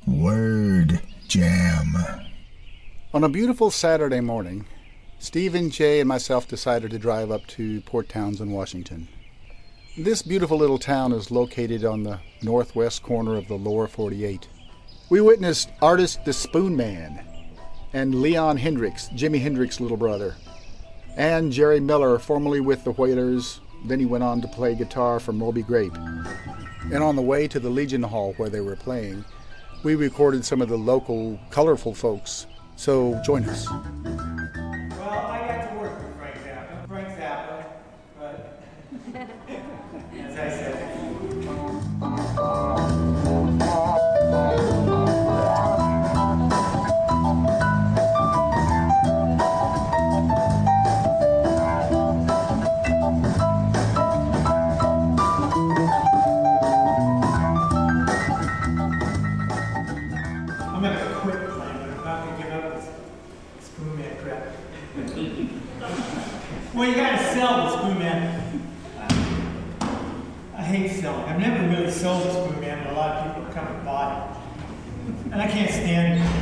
Word Jam. On a beautiful Saturday morning, Stephen, Jay, and myself decided to drive up to Port Townsend, Washington. This beautiful little town is located on the northwest corner of the lower 48. We witnessed artist the Spoon Man and Leon Hendrix, Jimi Hendrix's little brother, and Jerry Miller, formerly with the Wailers. Then he went on to play guitar for Moby Grape. And on the way to the Legion Hall where they were playing, we recorded some of the local colorful folks. So join us. Well, I got to work with Frank Zappa, but as I said, I'm gonna quit playing, but I'm not gonna give up this Spoon Man crap. Well, you gotta sell the Spoon Man. I hate selling. I've never really sold the Spoon Man, but a lot of people have come and bought it. And I can't stand it.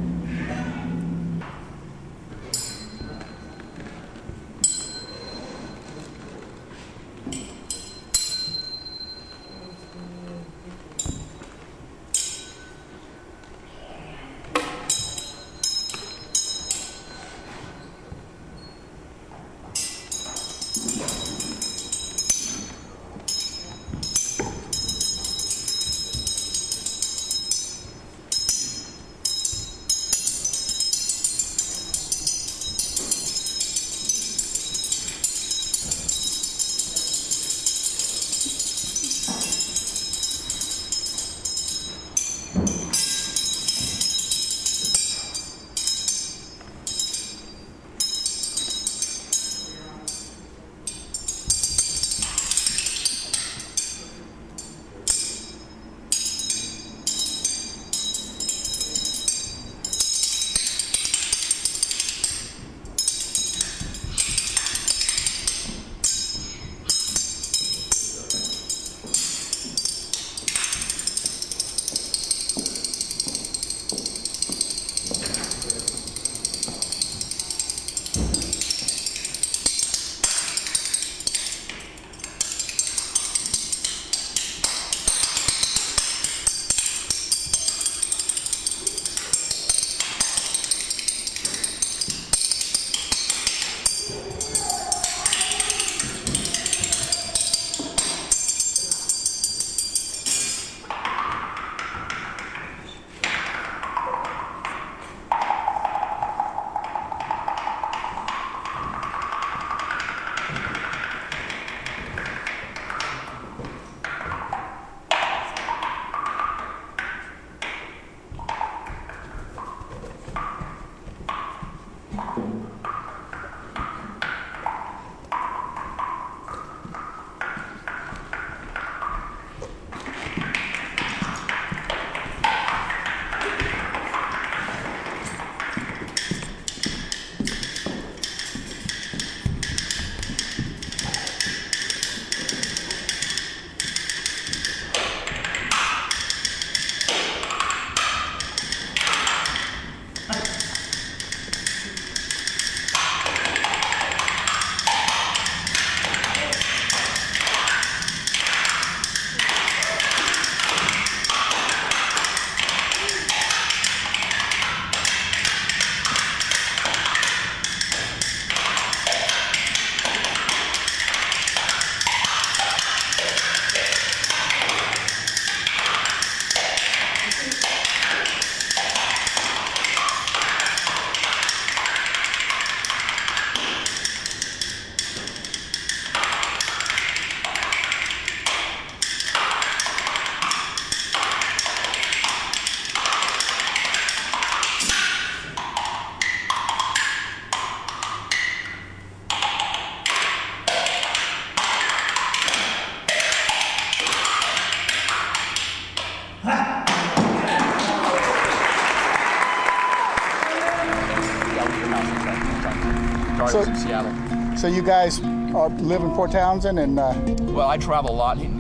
I was in Seattle. So you guys live in Port Townsend, and Well, I travel a lot.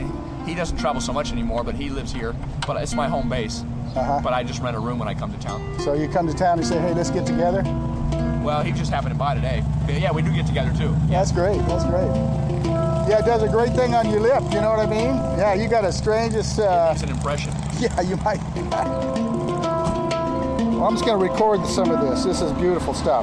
he doesn't travel so much anymore, but he lives here. But it's my home base. But I just rent a room when I come to town. So you come to town and say, hey, let's get together? Well, he just happened to buy today. But yeah, we do get together too. That's great. That's great. Yeah, it does a great thing on your lip. You know what I mean? Yeah, you got a strangest. It's an impression. Yeah, you might. Well, I'm just going to record some of this. This is beautiful stuff.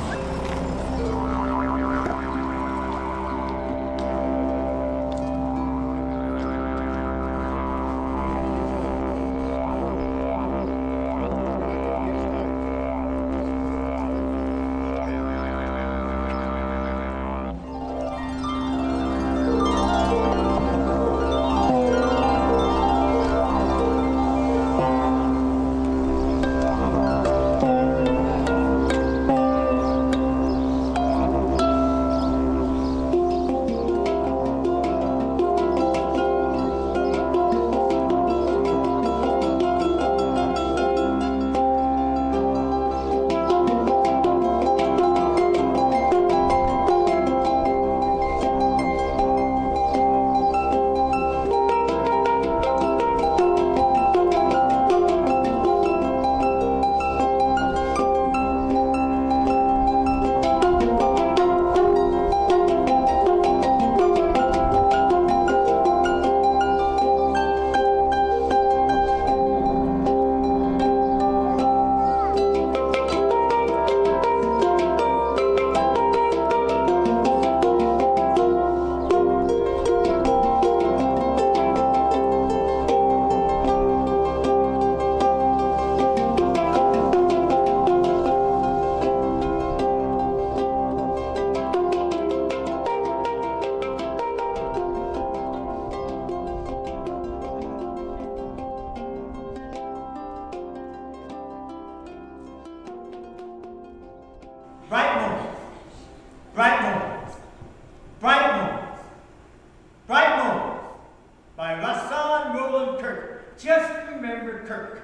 Bright moments, bright moments, bright moments, bright moments by Rahsaan Roland Kirk. Just remember Kirk,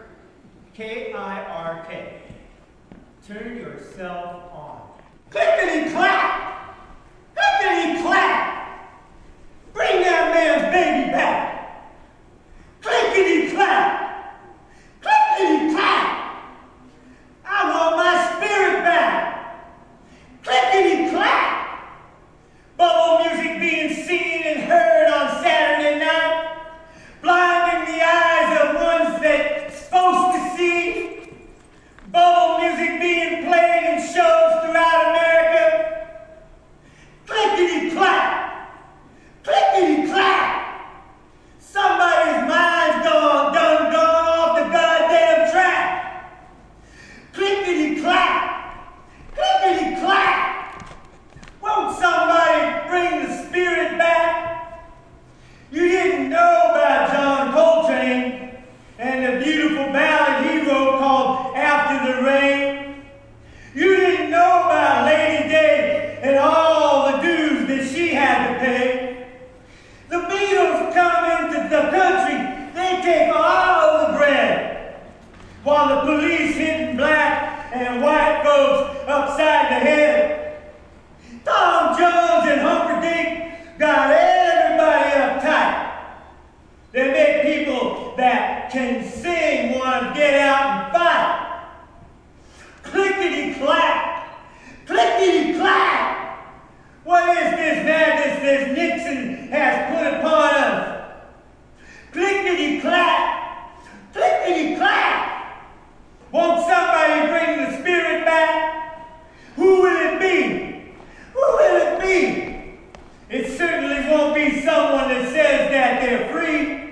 K-I-R-K. Turn yourself on. Clickety clack! Clickety clack! Bring that man's baby back! Clickety clack! Clickety clack! I want my spirit back! Clickety clack! Bubble music being seen and heard on Saturday night, blinding the eyes of ones that's supposed to see. Bubble music being played in shows throughout America. Clickety clack! Clickety clack! Somebody's mind's done gone off the goddamn track. Clickety clack! Clickety clack! Won't somebody bring the spirit back? You didn't know about John Coltrane and the beautiful ballad he wrote called After the Rain. You didn't know about Lady Day and all the dues that she had to pay. The Beatles come into the country, they take all the bread, while the police hitting black and white folks upside the head. Tom Jones and Humperdinck got everybody uptight. They make people that can sing want to get out and fight. Clickety clack! Clickety clack! What is this madness that Nixon has put upon us? Clickety clack! Clickety clack! Won't somebody bring the spirit back? Who will it be? Who will it be? It certainly won't be someone that says that they're free.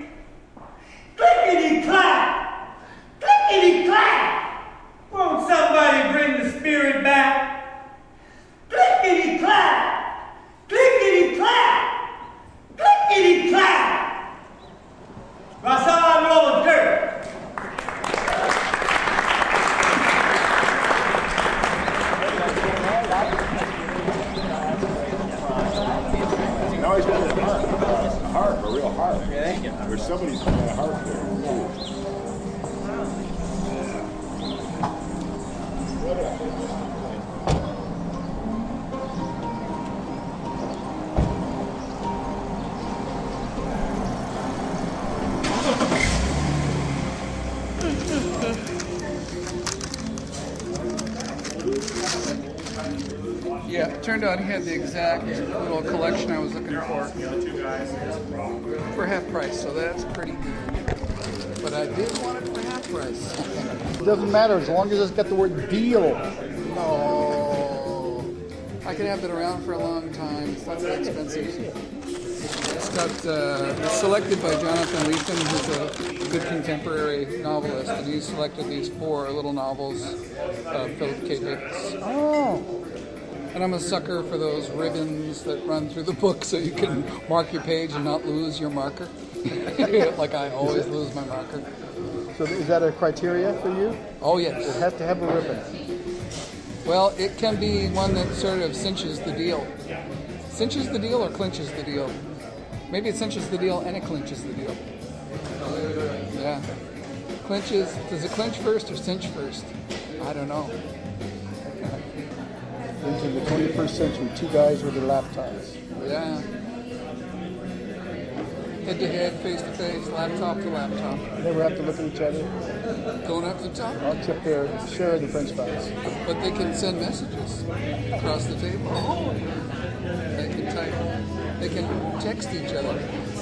Clickety clack! Clickety clack! Won't somebody bring the spirit back? Clickety clack! Clickety clack! Clickety clack! Rahsaan Roland Yeah, it turned out he had the exact little collection I was looking for half price, so that's pretty good. But I did want it for half price. It doesn't matter as long as it's got the word deal. No, I could have it around for a long time. It's not that expensive. It's got selected by Jonathan Lethem, who's a good contemporary novelist, and he selected these 4 little novels of Philip K. Dick. Oh. And I'm a sucker for those ribbons that run through the book so you can mark your page and not lose your marker. Like I always lose my marker. So is that a criteria for you? Oh, yes. It has to have a ribbon. Well, it can be one that sort of cinches the deal. Cinches the deal or clinches the deal? Maybe it cinches the deal and it clinches the deal. Yeah. Clinches. Does it clinch first or cinch first? I don't know. Into the 21st century, 2 guys with their laptops. Yeah. Head-to-head, face-to-face, laptop to laptop. Never have to look at each other. Don't have to talk. Except they're sharing the French fries. But they can send messages across the table. They can type. They can text each other.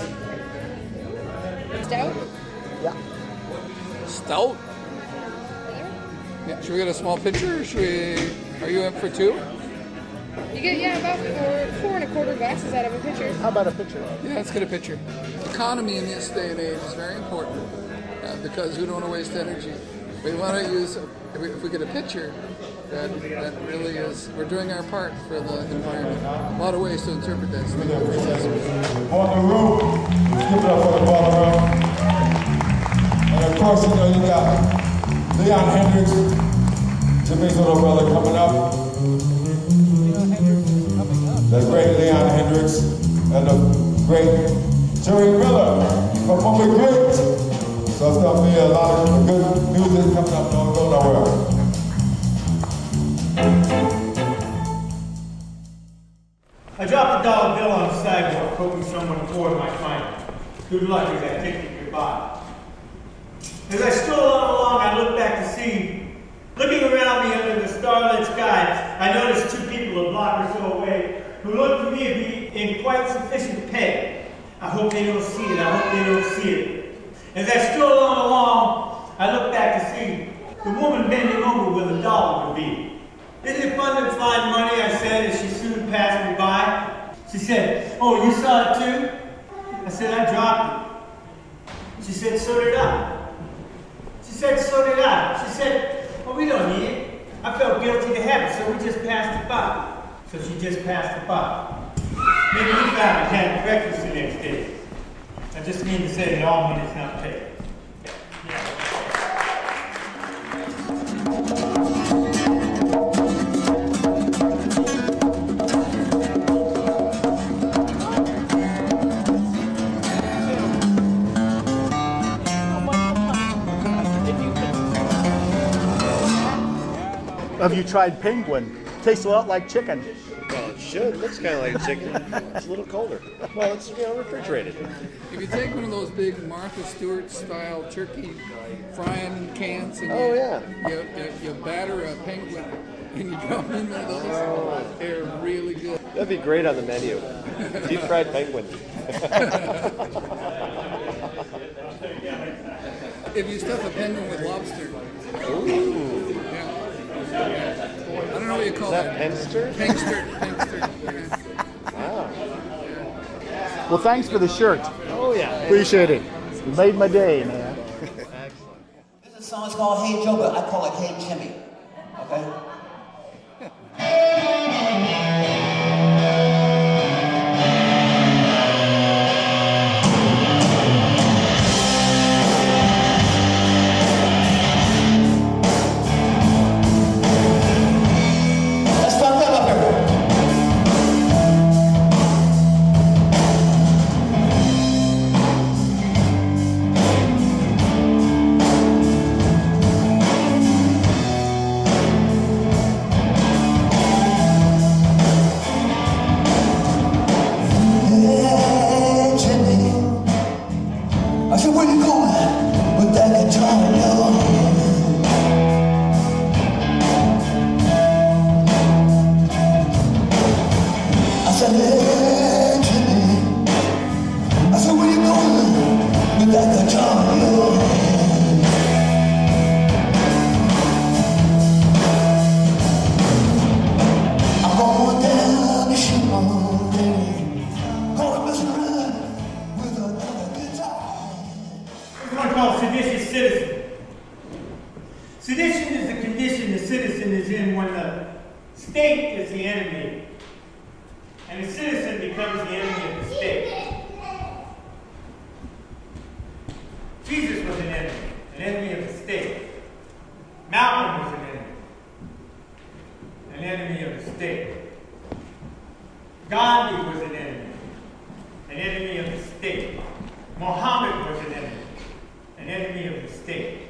Stout? Yeah. Stout? Yeah. Should we get a small pitcher or should we... Are you up for 2? You get, about 4 1/4 glasses out of a pitcher. How about a pitcher? Yeah, let's get a pitcher. Economy in this day and age is very important because we don't want to waste energy. We want to use, if we get a pitcher, that really is, we're doing our part for the environment. A lot of ways to interpret that stuff. On the room, give it up for the ball room. And of course, you got Leon Hendrix, Jimmy's little brother coming up. The great Leon Hendrix and the great Jerry Miller performing great. So it's going to be a lot of good music coming up. Don't go nowhere. I dropped a $1 bill on the sidewalk, hoping someone aboard might find it. Good luck as I ticked goodbye. As I strolled along, I looked back to see. Looking around me under the starlit sky, I noticed 2 people a block or so away who looked to me to be in quite sufficient pay. I hope they don't see it. I hope they don't see it. As I strolled on along, I looked back to see the woman bending over where the dollar would be. Isn't it fun to find money? I said as she soon passed me by. She said, "Oh, you saw it too?" I said, "I dropped it." She said, "So did I." She said, "So did I." She said, "Well, we don't need it. I felt guilty to have it, so we just passed it by." So she just passed it by. Maybe we found it had breakfast the next day. I just mean to say that all money is not paid. Have you tried penguin? Tastes a lot like chicken. Well, it should. It looks kind of like chicken. It's a little colder. Well, it's refrigerated. If you take one of those big Martha Stewart style turkey frying cans and you batter a penguin and you drop them in those, they're really good. That'd be great on the menu. Deep fried penguin. If you stuff a penguin with lobster. Ooh. Yeah. I don't know what you call that. Penster? Penster. Wow. Well, thanks for the shirt. Oh, yeah. Appreciate it. You made my day, man. Excellent. This song is called Hey Joe, but I call it Hey Jimmy. Okay? Sedition is the condition the citizen is in when the state is the enemy, and the citizen becomes the enemy of the state. Jesus was an enemy of the state. Malcolm was an enemy of the state. Gandhi was an enemy of the state. Muhammad was an enemy of the state.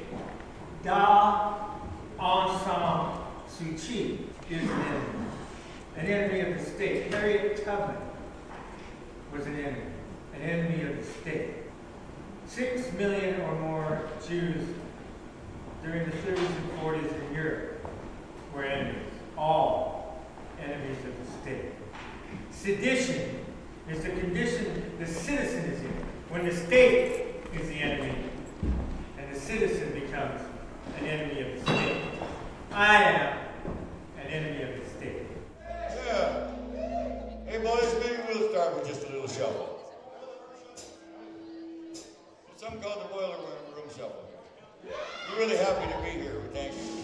Aung San Suu Kyi is an enemy of the state. Harriet Tubman was an enemy of the state. 6 million or more Jews during the 30s and 40s in Europe were enemies, all enemies of the state. Sedition is the condition the citizen is in when the state is the enemy and the citizen becomes an enemy of the state. I am an enemy of the state. Yeah. Hey boys, maybe we'll start with just a little shuffle. Some call the boiler room shuffle. We're really happy to be here. Thank you.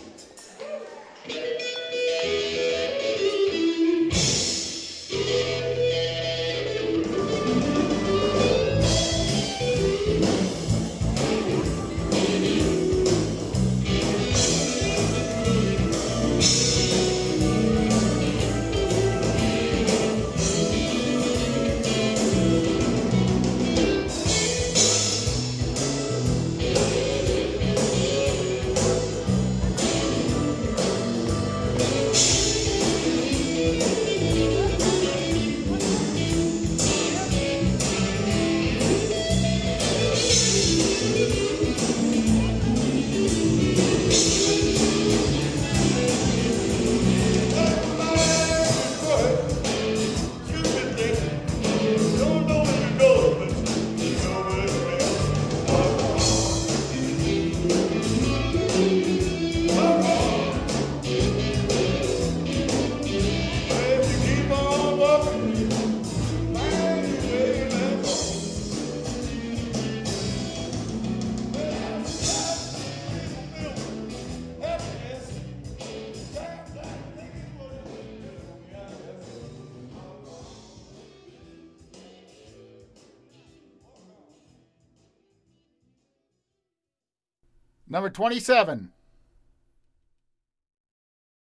Number 27.